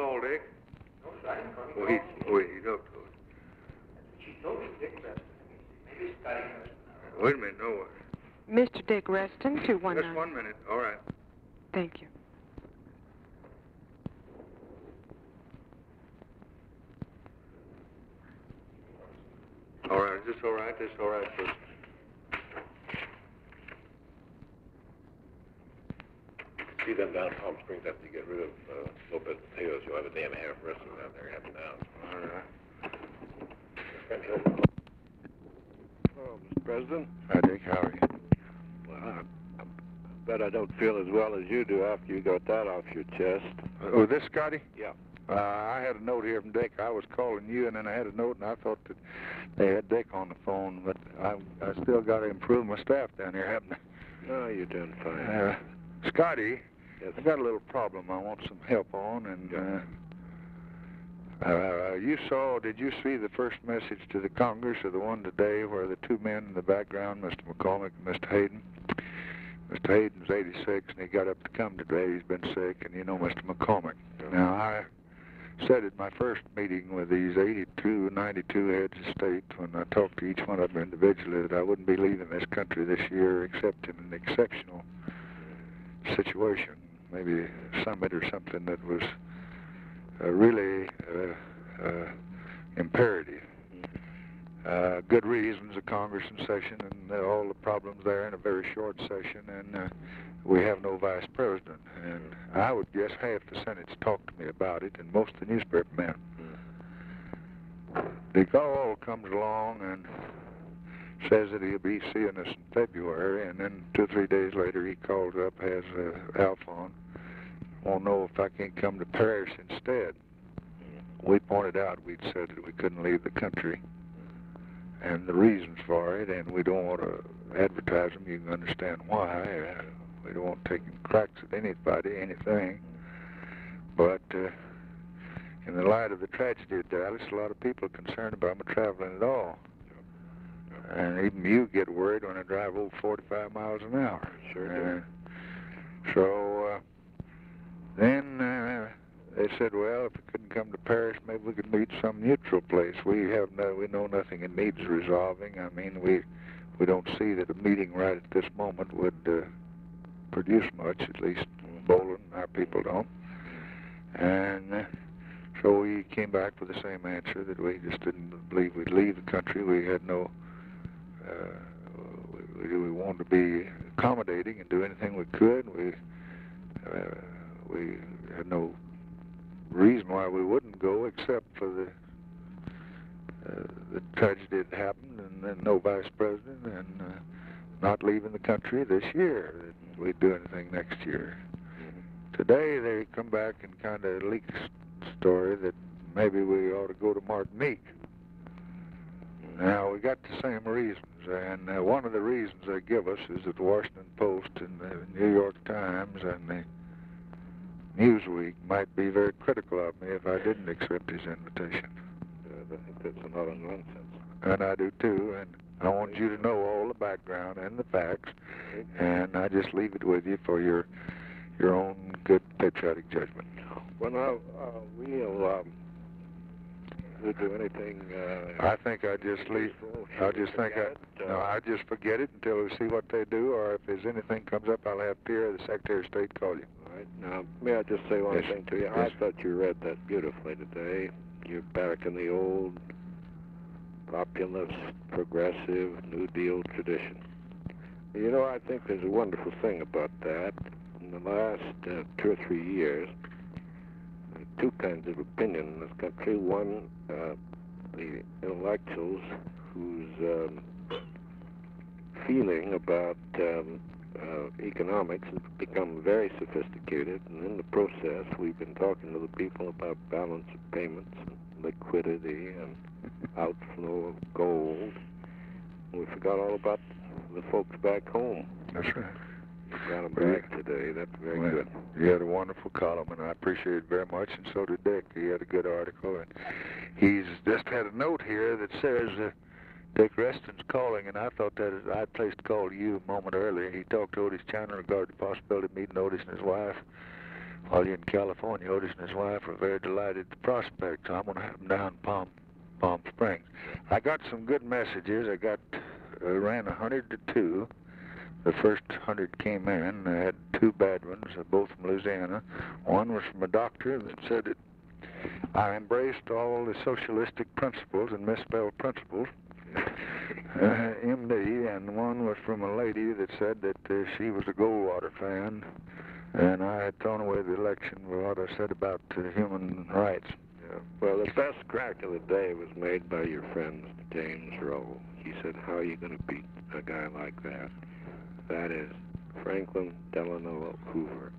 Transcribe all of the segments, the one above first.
call Dick? No, sir, I didn't call him. Well, he talked to us. She told me Dick Reston. Maybe Scotty Reston. Wait a minute, no. Mr. Dick Reston, 219. Just 1 minute. All right. Thank you. All right, is this all right? This all right, sir? See them down Palm Springs after you get rid of low bed potatoes. You'll have a day and a half resting down there, happy now. All right. Oh, Mr. President. Hi, Dick. How are you? Well, I bet I don't feel as well as you do after you got that off your chest. Oh, this Scotty? Yeah. I had a note here from Dick. I was calling you, and then I had a note, and I thought that they had Dick on the phone, but I still got to improve my staff down here, haven't I? No, you're doing fine. Scotty, Yes. I got a little problem I want some help on, and did you see the first message to the Congress or the one today where the two men in the background, Mr. McCormick and Mr. Hayden? Mr. Hayden's 86, and he got up to come today. He's been sick, and you know Mr. McCormick. Now, I said at my first meeting with these 82, 92 heads of state, when I talked to each one of them individually, that I wouldn't be leaving this country this year except in an exceptional situation, maybe a summit or something that was really imperative. Good reasons, a Congress in session and all the problems there in a very short session, and we have no vice president. And I would guess half the Senate's talked to me about it, and most of the newspaper men. De Gaulle comes along and says that he'll be seeing us in February, and then 2 or 3 days later he calls up, has Alpha on, won't know if I can't come to Paris instead. We pointed out, we'd said that we couldn't leave the country, and the reasons for it, and we don't want to advertise them. You can understand why. We don't want taking cracks at anybody, anything. But in the light of the tragedy of Dallas, a lot of people are concerned about me traveling at all. And even you get worried when I drive over 45 miles an hour. Sure do. So then they said, well, if we couldn't come to Paris, maybe we could meet some neutral place. We know nothing that needs resolving. I mean, we don't see that a meeting right at this moment would produce much, at least Bolin, our people don't. And so we came back with the same answer, that we just didn't believe we'd leave the country. We had no, we wanted to be accommodating and do anything we could. We had no reason why we wouldn't go except for the tragedy that happened, and then no vice president, and not leaving the country this year, that we'd do anything next year. Today they come back and kind of leak a story that maybe we ought to go to Martinique. Now, we got the same reasons, and one of the reasons they give us is that the Washington Post and the New York Times and the Newsweek might be very critical of me if I didn't accept his invitation. I think that's a lot of nonsense. And I do too, and I want you to know all the background and the facts, and I just leave it with you for your own good patriotic judgment. Well, now, we'll do anything. I think I just leave. I just think I just forget it until we see what they do, or if there's anything comes up, I'll have Pierre, the Secretary of State, call you. All right. Now, may I just say one Yes. thing to you? Yes. I thought you read that beautifully today. You're back in the old populist, progressive, New Deal tradition. You know, I think there's a wonderful thing about that. In the last 2 or 3 years, there are two kinds of opinion in this country. One, the intellectuals whose feeling about economics has become very sophisticated, and in the process we've been talking to the people about balance of payments and liquidity and outflow of gold. We forgot all about the folks back home. That's right. You got them back today. That's very good. You had a wonderful column, and I appreciate it very much, and so did Dick. He had a good article, and he's just had a note here that says Dick Reston's calling, and I thought that I placed a call to you a moment earlier. He talked to Otis Chandler regarding the possibility of meeting Otis and his wife While you're in California, Otis and his wife are very delighted at the prospect, so I'm going to have them down in Palm Springs. I got some good messages. I ran 100 to 2. The first 100 came in. I had 2 bad ones, both from Louisiana. One was from a doctor that said that I embraced all the socialistic principles and misspelled principles, MD, and one was from a lady that said that she was a Goldwater fan, and I had thrown away the election for what I said about human rights. Yeah. Well, the best crack of the day was made by your friend, James Rowe. He said, how are you going to beat a guy like that? That is Franklin Delano Hoover.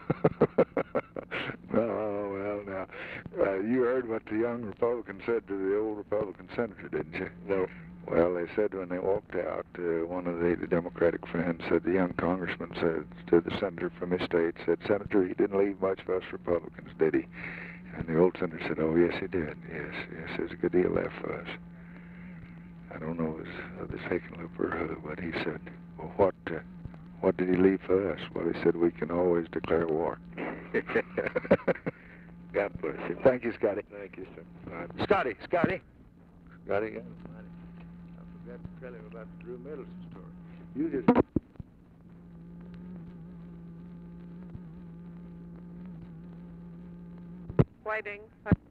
Well, now, you heard what the young Republican said to the old Republican senator, didn't you? No. Well, they said when they walked out, one of the Democratic friends said, the young congressman said to the senator from his state, said, Senator, he didn't leave much for us Republicans, did he? And the old senator said, oh, yes, he did. Yes, there's a good deal left for us. I don't know if it's Hickenlooper or who, but he said, well, what did he leave for us? Well, he said, we can always declare war. God bless you. Thank you, Scotty. Thank you, sir. Scotty. Scotty, I forgot to tell him about the Drew Middleton story. You just... Whiting.